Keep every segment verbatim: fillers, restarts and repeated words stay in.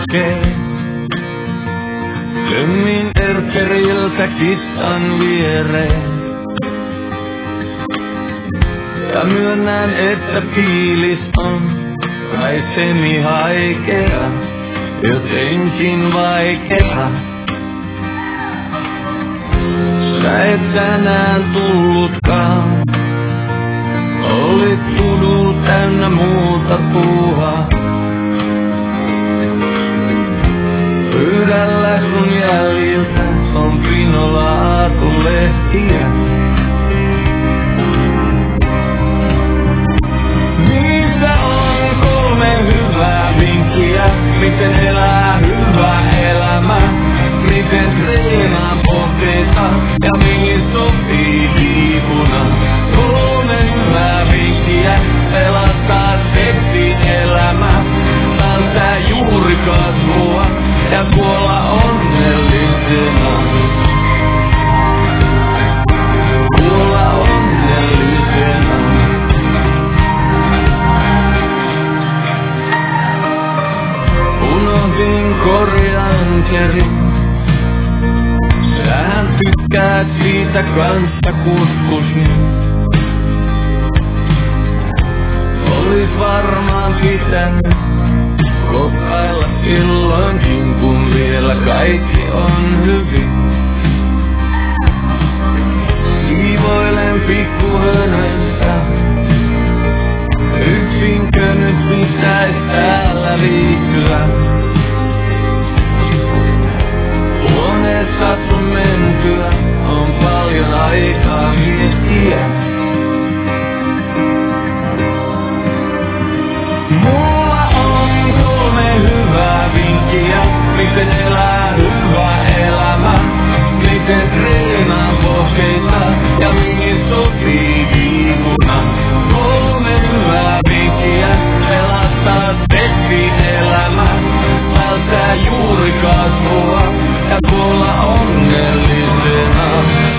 kulkee. Tömmin Erkeriltä kissan viereen. Ja myönnän, että fiilis on kai semi-haikea, jotenkin vaikea. Sä et tänään tullutkaan, olit tudul täynnä muuta puuhaa. Pöydällä sun jäljiltä on pinolla aatulehtiä. Niissä on kolme hyvää vinkkiä, miten elää hyvä elämä, miten treenaa pohkeita ja mihin sopii viipuna. Kolme hyvää vinkkiä, pelastaa seksi elämä, välttää juurikasvua ja kuolla onnellisena. Kuolla onnellisena. Unohdin korianterin. Sähän tykkäät siitä kanssa kuskusin. Olis varmaan pitänyt kokkailla silloinkin, kun vielä kaikki on hyvin. Siivoilen pikkuhönössä. Yksinkö nyt pitäis täällä viihtyä? Huoneessa sun mentyä on paljon aikaa miettiä. Mulla on kolme hyvää vinkkiä, miten elää hyvä elämä, miten treenaa pohkeita ja mihin sopii viikuna. Kolme hyvää vinkkiä, pelastaa seksi elämä, välttää juurikasvua ja kuolla onnellisena.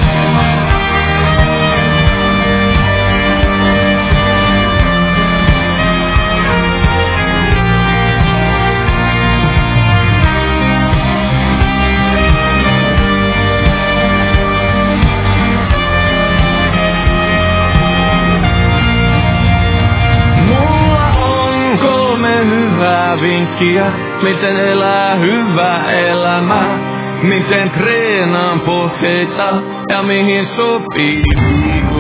Vinkkiä, miten elää hyvä elämä, miten treenaan pohkeita ja mihin sopii.